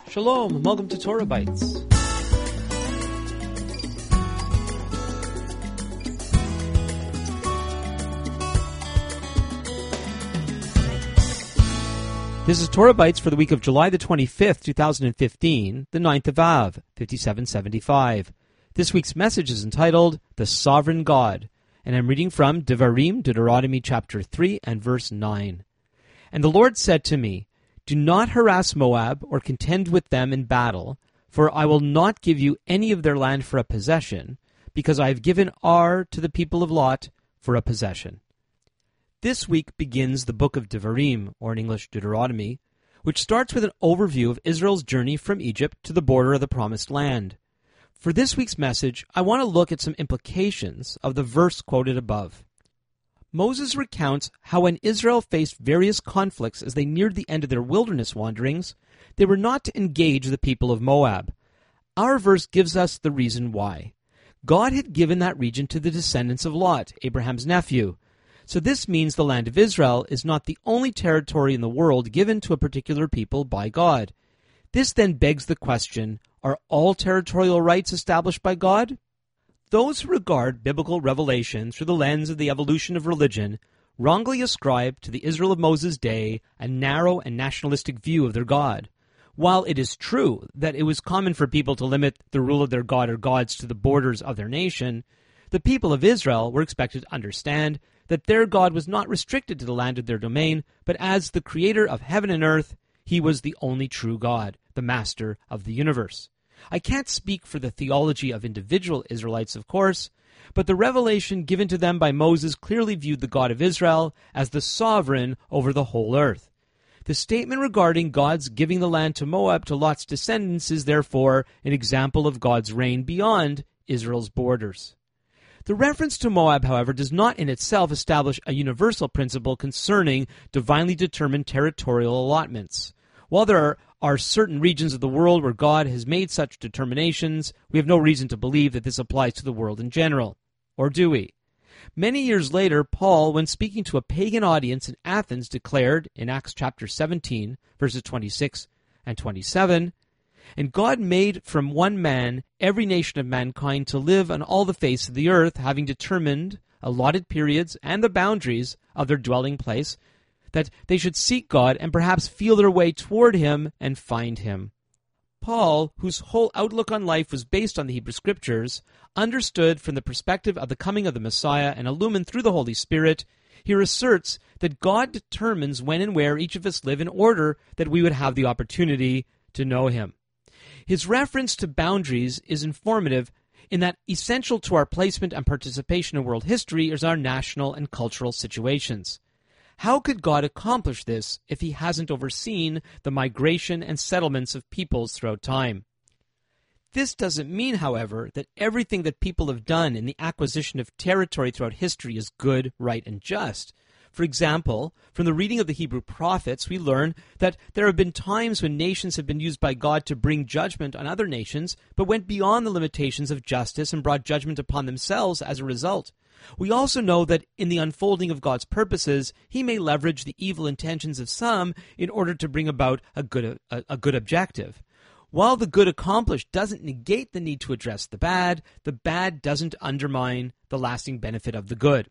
Shalom, and welcome to Torah Bites. This is Torah Bites for the week of July the 25th, 2015, the 9th of Av, 5775. This week's message is entitled, The Sovereign God, and I'm reading from Devarim, Deuteronomy chapter 3 and verse 9. And the Lord said to me, Do not harass Moab or contend with them in battle, for I will not give you any of their land for a possession, because I have given Ar to the people of Lot for a possession. This week begins the book of Devarim, or in English Deuteronomy, which starts with an overview of Israel's journey from Egypt to the border of the Promised Land. For this week's message, I want to look at some implications of the verse quoted above. Moses recounts how when Israel faced various conflicts as they neared the end of their wilderness wanderings, they were not to engage the people of Moab. Our verse gives us the reason why. God had given that region to the descendants of Lot, Abraham's nephew. So this means the land of Israel is not the only territory in the world given to a particular people by God. This then begs the question, are all territorial rights established by God? Those who regard biblical revelation through the lens of the evolution of religion wrongly ascribe to the Israel of Moses' day a narrow and nationalistic view of their God. While it is true that it was common for people to limit the rule of their God or gods to the borders of their nation, the people of Israel were expected to understand that their God was not restricted to the land of their domain, but as the creator of heaven and earth, he was the only true God, the master of the universe. I can't speak for the theology of individual Israelites, of course, but the revelation given to them by Moses clearly viewed the God of Israel as the sovereign over the whole earth. The statement regarding God's giving the land to Moab to Lot's descendants is therefore an example of God's reign beyond Israel's borders. The reference to Moab, however, does not in itself establish a universal principle concerning divinely determined territorial allotments. While there are certain regions of the world where God has made such determinations, we have no reason to believe that this applies to the world in general. Or do we? Many years later, Paul, when speaking to a pagan audience in Athens, declared in Acts chapter 17, verses 26 and 27, And God made from one man every nation of mankind to live on all the face of the earth, having determined allotted periods and the boundaries of their dwelling place, that they should seek God and perhaps feel their way toward Him and find Him. Paul, whose whole outlook on life was based on the Hebrew Scriptures, understood from the perspective of the coming of the Messiah and illumined through the Holy Spirit, here asserts that God determines when and where each of us live in order that we would have the opportunity to know Him. His reference to boundaries is informative in that essential to our placement and participation in world history is our national and cultural situations. How could God accomplish this if He hasn't overseen the migration and settlements of peoples throughout time? This doesn't mean, however, that everything that people have done in the acquisition of territory throughout history is good, right, and just. For example, from the reading of the Hebrew prophets, we learn that there have been times when nations have been used by God to bring judgment on other nations, but went beyond the limitations of justice and brought judgment upon themselves as a result. We also know that in the unfolding of God's purposes, He may leverage the evil intentions of some in order to bring about a good objective. While the good accomplished doesn't negate the need to address the bad doesn't undermine the lasting benefit of the good.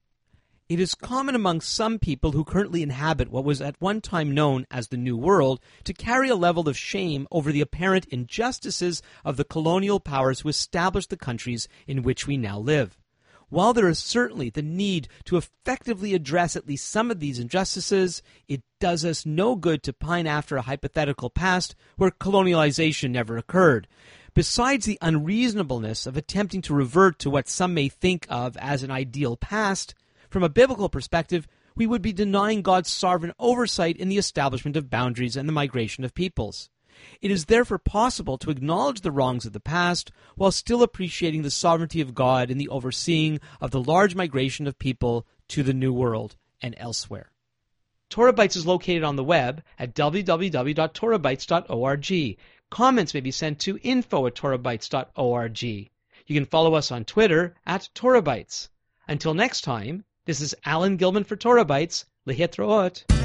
It is common among some people who currently inhabit what was at one time known as the New World to carry a level of shame over the apparent injustices of the colonial powers who established the countries in which we now live. While there is certainly the need to effectively address at least some of these injustices, it does us no good to pine after a hypothetical past where colonialization never occurred. Besides the unreasonableness of attempting to revert to what some may think of as an ideal past, from a biblical perspective, we would be denying God's sovereign oversight in the establishment of boundaries and the migration of peoples. It is therefore possible to acknowledge the wrongs of the past while still appreciating the sovereignty of God in the overseeing of the large migration of people to the New World and elsewhere. Torah Bites is located on the web at www.torahbites.org. Comments may be sent to info@torahbites.org. You can follow us on Twitter @TorahBites. Until next time, this is Alan Gilman for Torah Bites. Lehitraot.